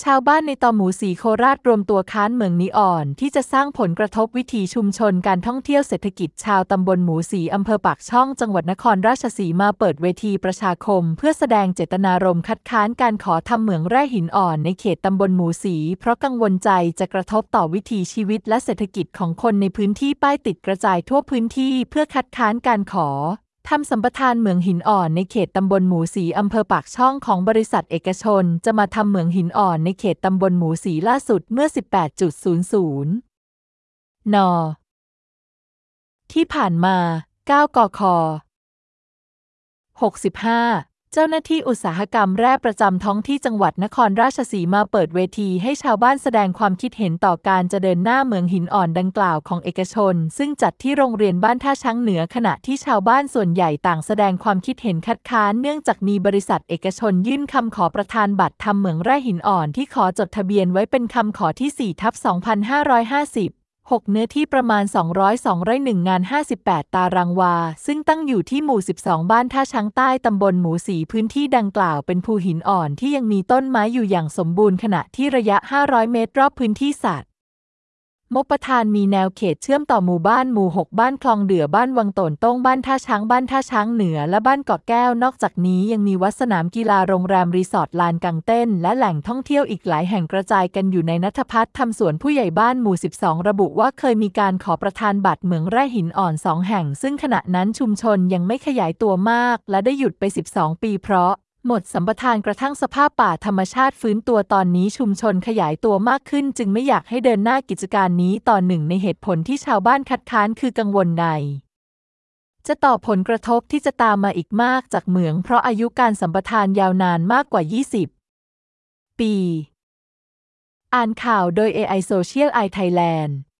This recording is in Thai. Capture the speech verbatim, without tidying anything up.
ชาวบ้านในตอหมูสีโคราชรวมตัวค้านเหมืองนีออนที่จะสร้างผลกระทบวิถีชุมชนการท่องเที่ยวเศรษฐกิจชาวตำบลหมูสีอำเภอปากช่องจังหวัดนครราชสีมาเปิดเวทีประชาคมเพื่อแสดงเจตนารมณ์คัดค้านการขอทำเหมืองแร่หินอ่อนในเขตตำบลหมูสีเพราะกังวลใจจะกระทบต่อวิถีชีวิตและเศรษฐกิจของคนในพื้นที่ป้ายติดกระจายทั่วพื้นที่เพื่อคัดค้านการขอทำสัมปทานเหมืองหินอ่อนในเขตตำบลหมูสีอำเภอปากช่องของบริษัทเอกชนจะมาทำเหมืองหินอ่อนในเขตตำบลหมูสีล่าสุดเมื่อ สิบแปด ศูนย์ ศูนย์ น ที่ผ่านมา เก้า กค หกสิบห้า เจ้าหน้าที่อุตสาหกรรมแร่ประจำท้องที่จังหวัดนครราชสีมาเปิดเวทีให้ชาวบ้านแสดงความคิดเห็นต่อการจะเดินหน้าเหมืองหินอ่อนดังกล่าวของเอกชนซึ่งจัดที่โรงเรียนบ้านท่าช้างเหนือขณะที่ชาวบ้านส่วนใหญ่ต่างแสดงความคิดเห็นคัดค้านเนื่องจากมีบริษัทเอกชนยื่นคำขอประทานบัตรทำเหมืองแร่หินอ่อนที่ขอจดทะเบียนไว้เป็นคำขอที่ สี่ ทับ สองพันห้าร้อยห้าสิบหก เนื้อที่ประมาณ สองร้อยสองไร่หนึ่งงาน ห้าสิบแปด ตารางวาซึ่งตั้งอยู่ที่หมู่ สิบสอง บ้านท่าช้างใต้ตำบลหมูสีพื้นที่ดังกล่าวเป็นภูหินอ่อนที่ยังมีต้นไม้อยู่อย่างสมบูรณ์ขณะที่ระยะ ห้าร้อย เมตรรอบพื้นที่สัตว์มกประธานมีแนวเขตเชื่อมต่อหมู่บ้านหมู่ หก บ้านคลองเดือบ้านวังโตนต้งบ้านท่าช้างบ้านท่าช้างเหนือและบ้านเกาะแก้วนอกจากนี้ยังมีวัดสนามกีฬาโรงแรมรีสอร์ทลานกางเต้นและแหล่งท่องเที่ยวอีกหลายแห่งกระจายกันอยู่ในณัฐพัฒน์ทำสวนผู้ใหญ่บ้านหมู่ สิบสอง ระบุว่าเคยมีการขอประทานบัตรเหมืองแร่หินอ่อนสองแห่งซึ่งขณะนั้นชุมชนยังไม่ขยายตัวมากและได้หยุดไปสิบสองปีเพราะหมดสัมปทานกระทั่งสภาพป่าธรรมชาติฟื้นตัวตอนนี้ชุมชนขยายตัวมากขึ้นจึงไม่อยากให้เดินหน้ากิจการนี้ต่อหนึ่งในเหตุผลที่ชาวบ้านคัดค้านคือกังวลในจะต่อผลกระทบที่จะตามมาอีกมากจากเหมืองเพราะอายุการสัมปทานยาวนานมากกว่า ยี่สิบ ปีอ่านข่าวโดย เอ ไอ Social Eye Thailand